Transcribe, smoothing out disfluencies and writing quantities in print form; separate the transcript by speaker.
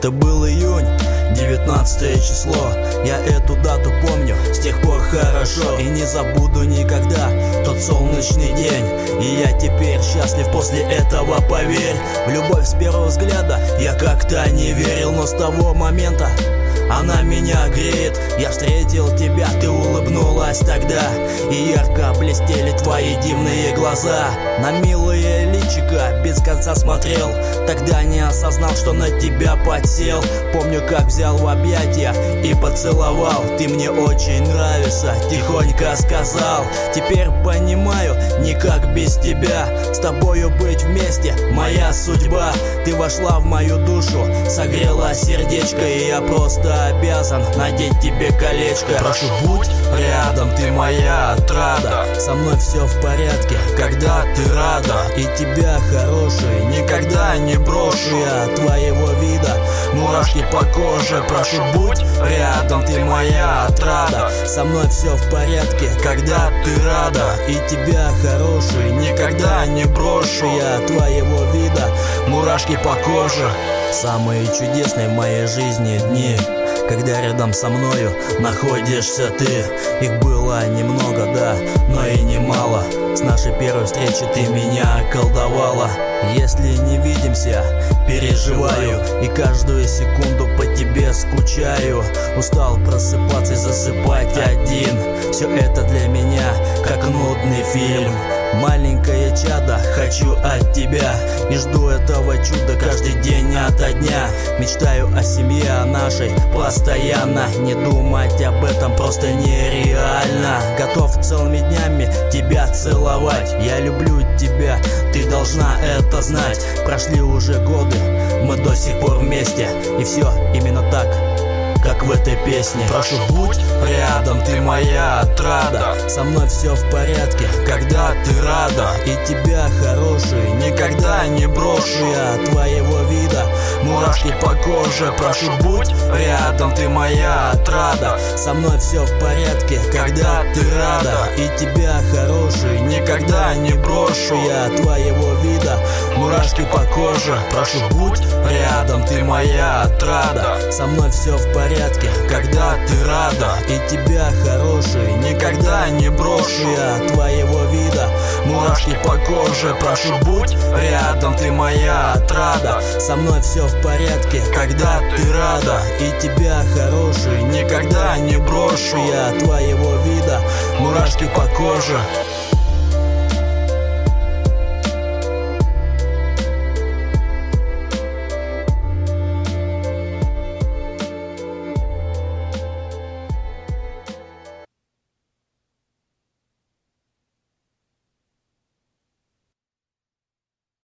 Speaker 1: Это был июнь, 19 число. Я эту дату помню с тех пор хорошо. И не забуду никогда тот солнечный день. И я теперь счастлив после этого, поверь. В любовь с первого взгляда я как-то не верил, но с того момента она меня греет. Я встретил тебя, ты улыбнулась тогда, и ярко блестели твои дивные глаза. На милое личико без конца смотрел, тогда не осознал, что на тебя подсел. Помню, как взял в объятия и поцеловал. Ты мне очень нравишься, тихонько сказал. Теперь понимаю, никак без тебя. С тобою быть вместе моя судьба. Ты вошла в мою душу, согрела сердечко, и я просто обязан надеть тебе колечко. Прошу, будь рядом, ты моя отрада. Со мной все в порядке, когда ты рада. И тебя, хороший, никогда не брошу. Я твоего вида, мурашки по коже. Прошу, будь рядом, ты моя отрада. Со мной все в порядке, когда ты рада. И тебя, хороший, никогда не брошу. Я твоего вида, мурашки по коже. Самые чудесные в моей жизни дни, когда рядом со мною находишься ты. Их было немного, да, но и немало. С нашей первой встречи ты меня околдовала. Если не видимся, переживаю, и каждую секунду по тебе скучаю. Устал просыпаться и засыпать один. Все это для меня как нудный фильм. Маленькое чадо, хочу от тебя, и жду этого чуда каждый день ото дня. Мечтаю о семье, о нашей постоянно. Не думать об этом просто нереально. Готов целыми днями тебя целовать. Я люблю тебя, ты должна это знать. Прошли уже годы, мы до сих пор вместе, и все именно так, как в этой песне. Прошу, будь рядом, ты моя отрада. Со мной все в порядке, когда ты рада. И тебя, хороший, никогда не брошу. Я твоего вида, мурашки по коже. Прошу, будь рядом, ты моя отрада. Со мной все в порядке, когда ты рада. И тебя, хороший, никогда не брошу. Я твоего вида, мурашки по коже. Прошу, будь рядом, ты моя отрада. Со мной все в порядке, когда ты рада. И тебя, хороший, никогда не брошу. Я твоего вида, мурашки по коже. Прошу, будь рядом, ты моя отрада. Со мной все в порядке, когда ты рада. И тебя, хороший, никогда не брошу. Я твоего вида, мурашки по коже.